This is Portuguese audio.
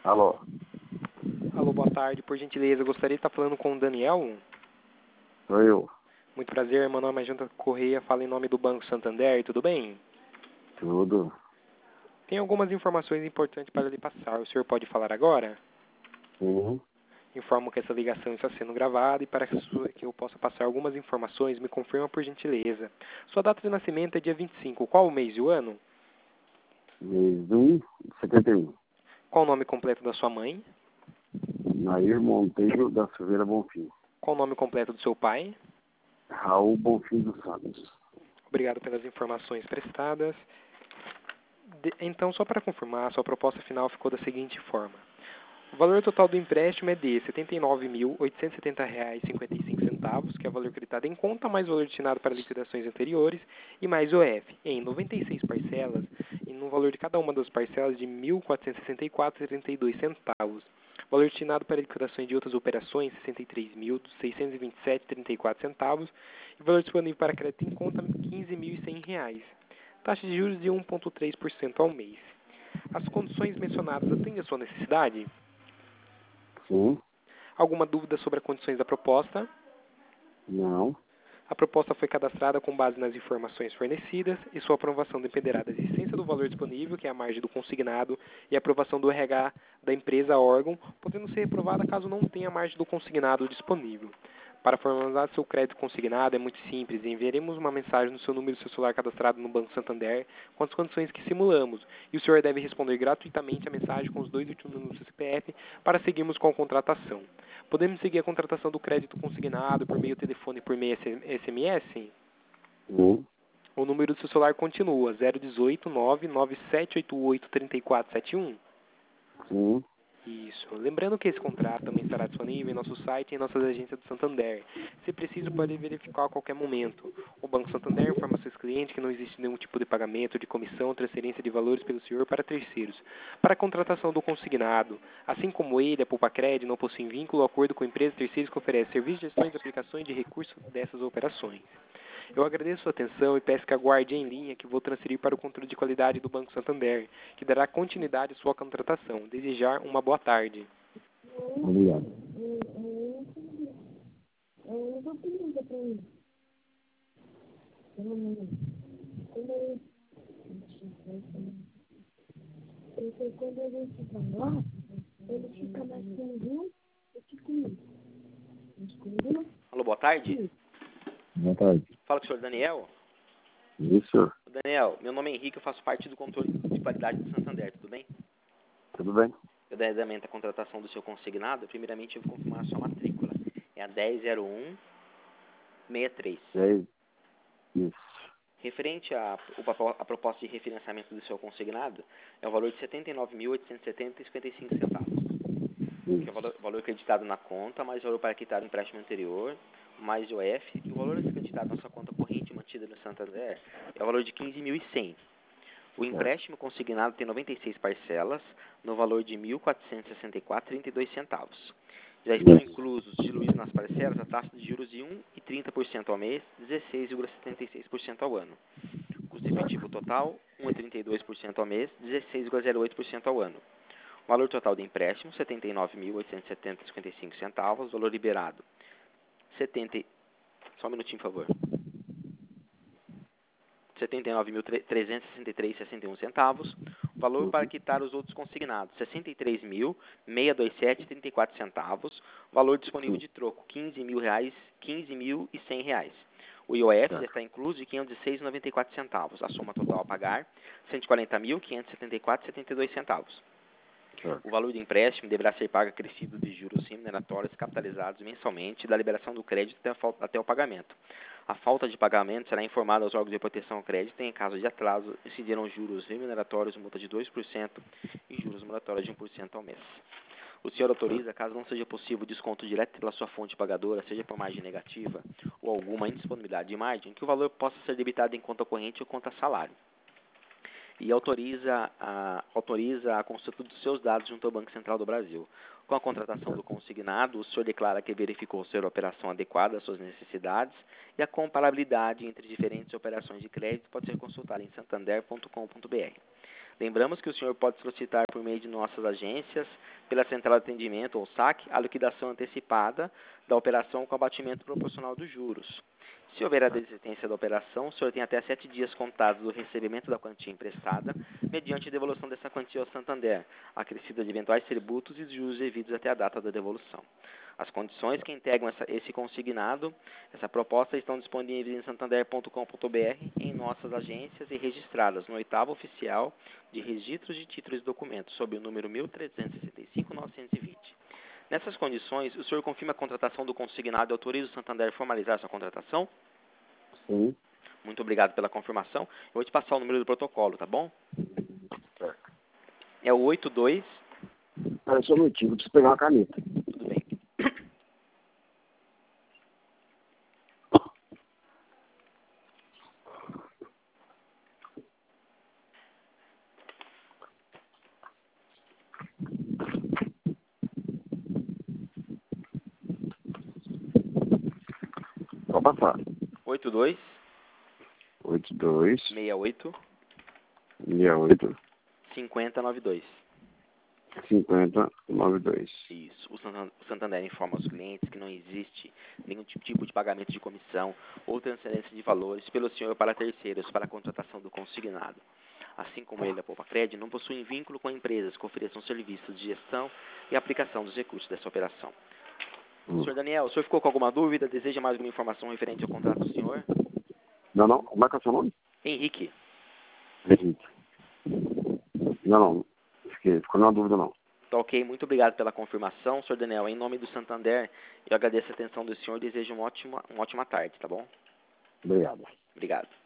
Alô? Alô, boa tarde. Por gentileza, gostaria de estar falando com o Daniel. Sou eu. Muito prazer, meu nome é Jonathan Correia, falo em nome do Banco Santander, tudo bem? Tudo. Tem algumas informações importantes para lhe passar. O senhor pode falar agora? Sim. Informo que essa ligação está sendo gravada e para que eu possa passar algumas informações, me confirma por gentileza. Sua data de nascimento é dia 25. Qual o mês e o ano? Mês 1, 71. Qual o nome completo da sua mãe? Nair Monteiro da Silveira Bonfim. Qual o nome completo do seu pai? Raul Bonfim dos Santos. Obrigado pelas informações prestadas. Então, só para confirmar, sua proposta final ficou da seguinte forma. O valor total do empréstimo é de R$ 79.870,55, que é o valor creditado em conta, mais o valor destinado para liquidações anteriores, e mais o F, em 96 parcelas, e no valor de cada uma das parcelas de R$ 1.464,32. O valor destinado para liquidações de outras operações, R$ 63.627,34, e o valor disponível para crédito em conta, R$ 15.100. Taxa de juros de 1,3% ao mês. As condições mencionadas atendem à sua necessidade? Sim. Alguma dúvida sobre as condições da proposta? Não. A proposta foi cadastrada com base nas informações fornecidas e sua aprovação dependerá da existência do valor disponível, que é a margem do consignado, e a aprovação do RH da empresa órgão, podendo ser reprovada caso não tenha a margem do consignado disponível. Para formalizar seu crédito consignado é muito simples. Enviaremos uma mensagem no seu número do seu celular cadastrado no Banco Santander com as condições que simulamos, e o senhor deve responder gratuitamente a mensagem com os 2 últimos números do CPF para seguirmos com a contratação. Podemos seguir a contratação do crédito consignado por meio telefone e por meio SMS? Sim. O número do seu celular continua 018 99788 3471. Sim. Isso. Lembrando que esse contrato também estará disponível em nosso site e em nossas agências do Santander. Se preciso, pode verificar a qualquer momento. O Banco Santander informa seus clientes que não existe nenhum tipo de pagamento, de comissão ou transferência de valores pelo senhor para terceiros. Para a contratação do consignado, assim como ele, a Poupa-Cred não possui vínculo ou acordo com empresas terceiras que oferecem serviços, gestões e aplicações de recursos dessas operações. Eu agradeço sua atenção e peço que aguarde em linha que vou transferir para o controle de qualidade do Banco Santander, que dará continuidade à sua contratação. Desejar uma boa tarde. Obrigado. Porque quando a gente vai lá, ele fica mais fundido do que comigo. Entendeu? Alô, boa tarde. Boa tarde. Fala com o senhor Daniel. Isso. Daniel, meu nome é Henrique, eu faço parte do controle de qualidade do Santander, tudo bem? Tudo bem? Eu devidamente a contratação do seu consignado, primeiramente eu vou confirmar a sua matrícula. É a 100163. Isso. Referente à proposta de refinanciamento do seu consignado, é o valor de R$ 79.870,55. Que é o valor acreditado na conta, mais o valor para quitar o empréstimo anterior, mais o F, e o valor acreditado na sua conta corrente mantida no Santander é o valor de R$ 15.100. O empréstimo consignado tem 96 parcelas, no valor de R$ 1.464,32. Já estão inclusos, diluídos nas parcelas, a taxa de juros de 1,30% ao mês, 16,76% ao ano. Custo efetivo total, 1,32% ao mês, 16,08% ao ano. O valor total do empréstimo, R$ 79.870,55. Valor liberado, só um minutinho, por favor. R$ 79.363,61. Valor para quitar os outros consignados, R$ 63.627,34. Valor disponível de troco, R$ 15.100. O IOF já está incluso de R$ 506,94. A soma total a pagar, R$ 140.574,72. O valor do empréstimo deverá ser pago acrescido de juros remuneratórios capitalizados mensalmente da liberação do crédito até o pagamento. A falta de pagamento será informada aos órgãos de proteção ao crédito e, em caso de atraso, incidirão juros remuneratórios, multa de 2% e juros moratórios de 1% ao mês. O senhor autoriza, caso não seja possível o desconto direto pela sua fonte pagadora, seja por margem negativa ou alguma indisponibilidade de margem, que o valor possa ser debitado em conta corrente ou conta salário. E autoriza a consulta dos seus dados junto ao Banco Central do Brasil. Com a contratação do consignado, o senhor declara que verificou ser a operação adequada às suas necessidades e a comparabilidade entre diferentes operações de crédito pode ser consultada em santander.com.br. Lembramos que o senhor pode solicitar por meio de nossas agências, pela central de atendimento ou saque, a liquidação antecipada da operação com abatimento proporcional dos juros. Se houver a desistência da operação, o senhor tem até 7 dias contados do recebimento da quantia emprestada, mediante devolução dessa quantia ao Santander, acrescida de eventuais tributos e juros devidos até a data da devolução. As condições que integram esse consignado, essa proposta, estão disponíveis em santander.com.br, em nossas agências e registradas no 8º Oficial de Registros de Títulos e Documentos, sob o número 1365-920. Nessas condições, o senhor confirma a contratação do consignado e autoriza o Santander a formalizar sua contratação? Sim. Muito obrigado pela confirmação. Eu vou te passar o número do protocolo, tá bom? Certo. É o 82... Espera só um minutinho, preciso pegar uma caneta. Tudo bem. Pode passar. 82... 82 68... 68 5092. 5092. Isso. O Santander informa aos clientes que não existe nenhum tipo de pagamento de comissão ou transferência de valores pelo senhor para terceiros para a contratação do consignado. Assim como ele, a Poupacred, não possui vínculo com empresas que ofereçam serviços de gestão e aplicação dos recursos dessa operação. Senhor Daniel, o senhor ficou com alguma dúvida? Deseja mais alguma informação referente ao contrato do senhor? Não. Como é que é o seu nome? Henrique. Henrique. Não. Ficou nenhuma dúvida, não. Tá ok, muito obrigado pela confirmação, senhor Daniel. Em nome do Santander, eu agradeço a atenção do senhor e desejo uma ótima tarde, tá bom? Obrigado. Obrigado.